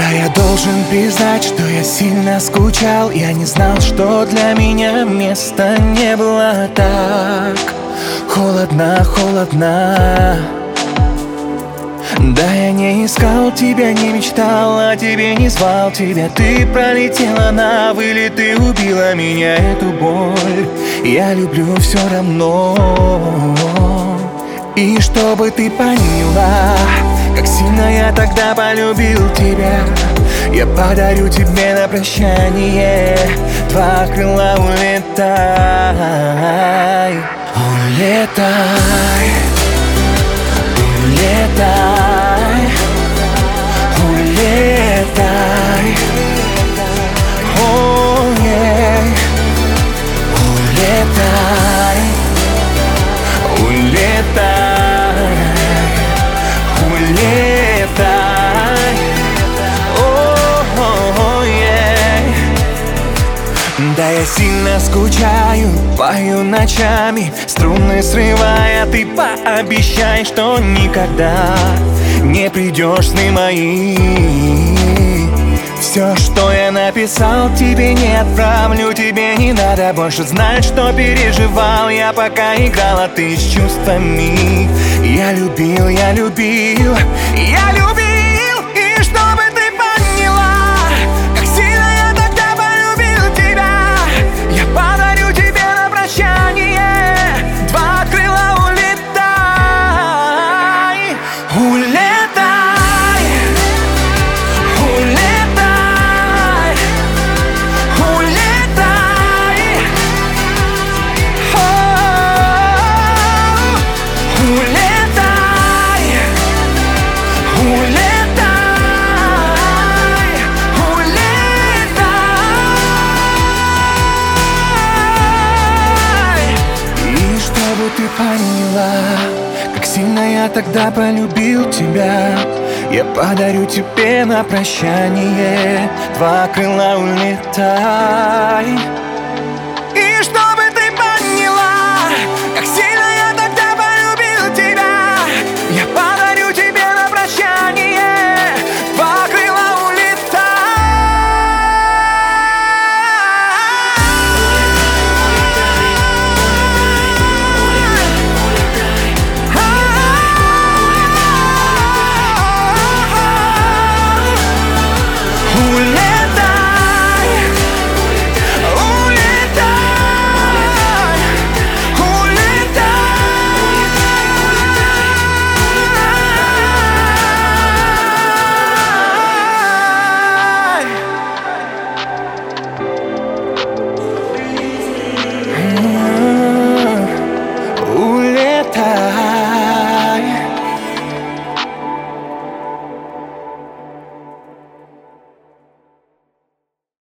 Да, я должен признать, что я сильно скучал. Я не знал, что для меня места не было. Так холодно, холодно. Да, я не искал тебя, не мечтал о тебе, не звал тебя. Ты пролетела на вылет и убила меня, эту боль я люблю все равно. И чтобы ты поняла, как сильно я тогда полюбил тебя, я подарю тебе на прощание два крыла. Улетай, улетай, улетай, улетай, oh, yeah. Улетай, улетай, улетай, oh, yeah. Да, я сильно скучаю, пою ночами, струны срывая. Ты пообещай, что никогда не придешь, сны мои. Все, что я написал, тебе не отправлю. Тебе не надо больше знать, что переживал я, пока играла ты с чувствами. Я любил, я любил, я любил. И чтобы ты поняла, как сильно я тогда полюбил тебя, я подарю тебе на прощание два крыла. Улетай, улетай, улетай, улетай, улетай, улетай, улетай. И чтобы ты поняла, как сильно я тогда полюбил тебя, я подарю тебе на прощание два крыла. Улетай. И чтобы